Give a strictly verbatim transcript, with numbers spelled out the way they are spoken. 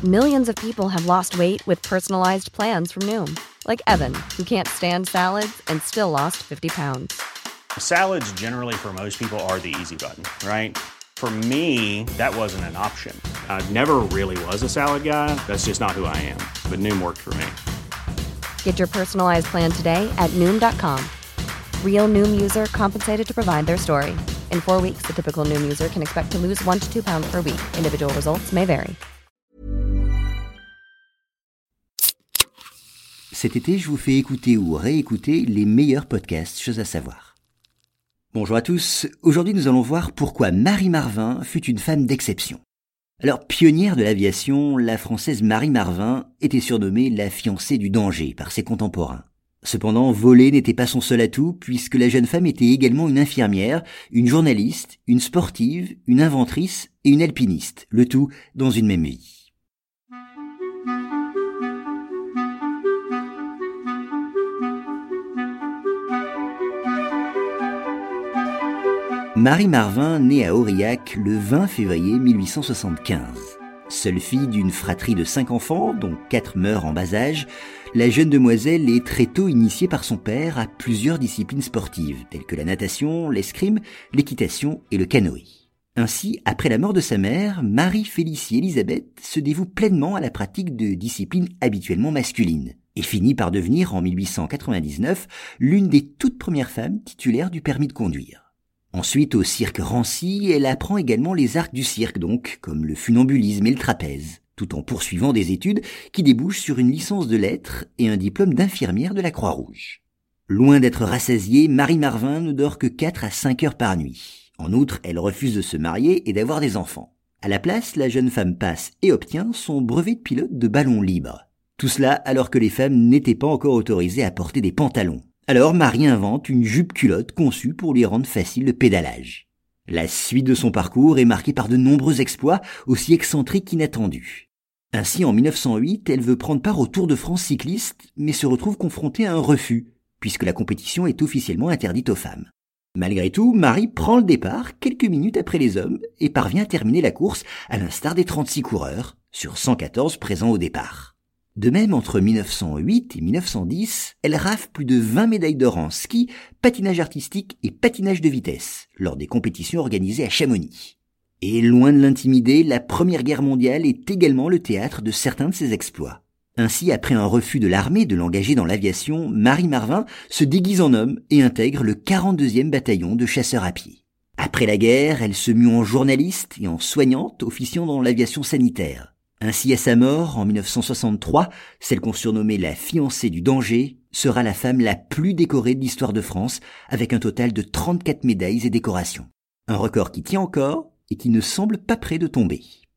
Millions of people have lost weight with personalized plans from Noom. Like Evan, who can't stand salads and still lost fifty pounds. Salads generally for most people are the easy button, right? For me, that wasn't an option. I never really was a salad guy. That's just not who I am. But Noom worked for me. Get your personalized plan today at Noom dot com. Real Noom user compensated to provide their story. In four weeks, the typical Noom user can expect to lose one to two pounds per week. Individual results may vary. Cet été, je vous fais écouter ou réécouter les meilleurs podcasts Chose à savoir. Bonjour à tous, aujourd'hui nous allons voir pourquoi Marie Marvin fut une femme d'exception. Alors, pionnière de l'aviation, la Française Marie Marvin était surnommée la fiancée du danger par ses contemporains. Cependant, voler n'était pas son seul atout, puisque la jeune femme était également une infirmière, une journaliste, une sportive, une inventrice et une alpiniste, le tout dans une même vie. Marie Marvin naît à Aurillac le vingt février mille huit cent soixante-quinze. Seule fille d'une fratrie de cinq enfants, dont quatre meurent en bas âge, la jeune demoiselle est très tôt initiée par son père à plusieurs disciplines sportives, telles que la natation, l'escrime, l'équitation et le canoë. Ainsi, après la mort de sa mère, Marie-Félicie Élisabeth se dévoue pleinement à la pratique de disciplines habituellement masculines, et finit par devenir en mille huit cent quatre-vingt-dix-neuf l'une des toutes premières femmes titulaires du permis de conduire. Ensuite, au cirque Rancy, elle apprend également les arts du cirque donc, comme le funambulisme et le trapèze, tout en poursuivant des études qui débouchent sur une licence de lettres et un diplôme d'infirmière de la Croix-Rouge. Loin d'être rassasiée, Marie Marvin ne dort que quatre à cinq heures par nuit. En outre, elle refuse de se marier et d'avoir des enfants. À la place, la jeune femme passe et obtient son brevet de pilote de ballon libre. Tout cela alors que les femmes n'étaient pas encore autorisées à porter des pantalons. Alors Marie invente une jupe-culotte conçue pour lui rendre facile le pédalage. La suite de son parcours est marquée par de nombreux exploits, aussi excentriques qu'inattendus. Ainsi, en mille neuf cent huit, elle veut prendre part au Tour de France cycliste, mais se retrouve confrontée à un refus, puisque la compétition est officiellement interdite aux femmes. Malgré tout, Marie prend le départ quelques minutes après les hommes et parvient à terminer la course à l'instar des trente-six coureurs, sur cent quatorze présents au départ. De même, entre mille neuf cent huit et mille neuf cent dix, elle rafle plus de vingt médailles d'or en ski, patinage artistique et patinage de vitesse, lors des compétitions organisées à Chamonix. Et loin de l'intimider, la Première Guerre mondiale est également le théâtre de certains de ses exploits. Ainsi, après un refus de l'armée de l'engager dans l'aviation, Marie Marvin se déguise en homme et intègre le quarante-deuxième bataillon de chasseurs à pied. Après la guerre, elle se mue en journaliste et en soignante, officiant dans l'aviation sanitaire. Ainsi, à sa mort, en mille neuf cent soixante-trois, celle qu'on surnommait la fiancée du danger sera la femme la plus décorée de l'histoire de France, avec un total de trente-quatre médailles et décorations. Un record qui tient encore et qui ne semble pas près de tomber.